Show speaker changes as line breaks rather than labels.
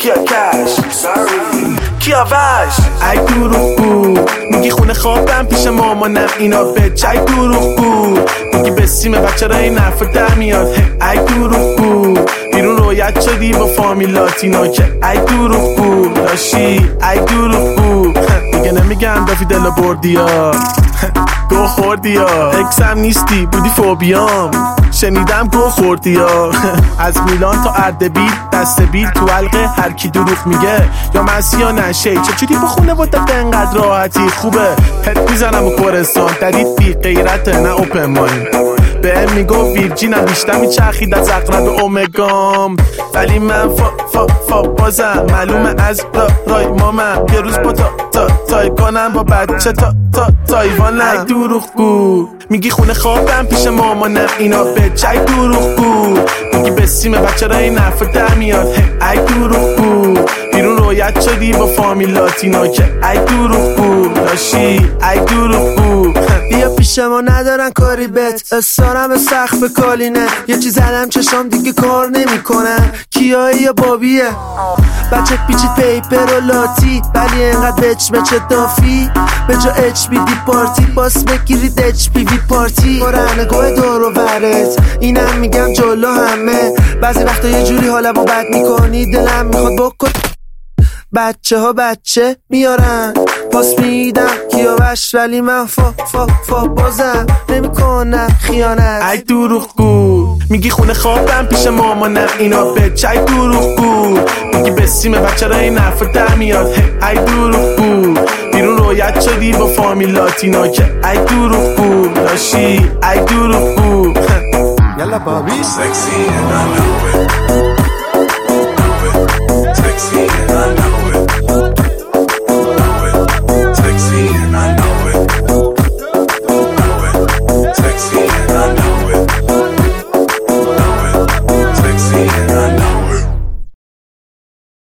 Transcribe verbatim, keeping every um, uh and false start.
کیا کش کیا وش ای دروغ بود میگی خونه خوابم پیش مامانم اینا به چای دروغ بود میگی بسیم بچه را این حرف در میاد ای دروغ بود بیرون رویت شدی با فامیلاتینا که ای دروغ بود داشتی ای دروغ بود دیگه نمیگم دافی دل بردی ها گو خوردی ها اکسم نیستی بودی فوبیام شنیدم گو خوردی ها از میلان تا اردبیل دست بیل تو حلقه هر کی دروغ میگه یا مسی یا نشه چجوری با خونه وادت انقدر راحتی خوبه پت میزنم و کورستان دارید بی غیرته نه اوپن ماین به ام میگو ویرجینم بیشتر میچرخید از اقرب اومگام ولی من فا فا فا بازم معلومه از را رای مامم یه روز با تا تا تای کنم با بچه تا تا تایوانم ای دروغ گو میگی خونه خوابم پیش مامانم اینا به چای دروغ گو میگی بسیم بچه را این حرف در میاد ای دروغ گو بیرون رویت شدی با فامیلاتینا که ای دروغ گو داشتی ای دروغ گو
بیا پیش ما ندارن کاری بت استارم به سقف کالینه یه چیز زدم چشام دیگه کار نمیکنن کیایی یا بابیه بچه پیچید پیپر و لاتی ولی اینقدر بچ بچه دافی به جا اچ بی دی پارتی باس بگیرید اچ پی وی پارتی رنگوه دور و برت اینم میگم جلو همه بعضی وقتا یه جوری حالمو بد میکنی دلم میخواد بکن بچه ها بچه میارن پاس میدم کیا وش ولی من فا فا فا بازم نمی کنم خیانت
ای دروغ گو میگی خونه خوابم پیش مامانم اینا به چای دروغ گو میگی بسیم بچه را این حرف در میاد ای دروغ گو بیرون رویت شدی با فامیلاتینا که ای دروغ گو داشتی ای دروغ گو
یلا بابی sexy and I know it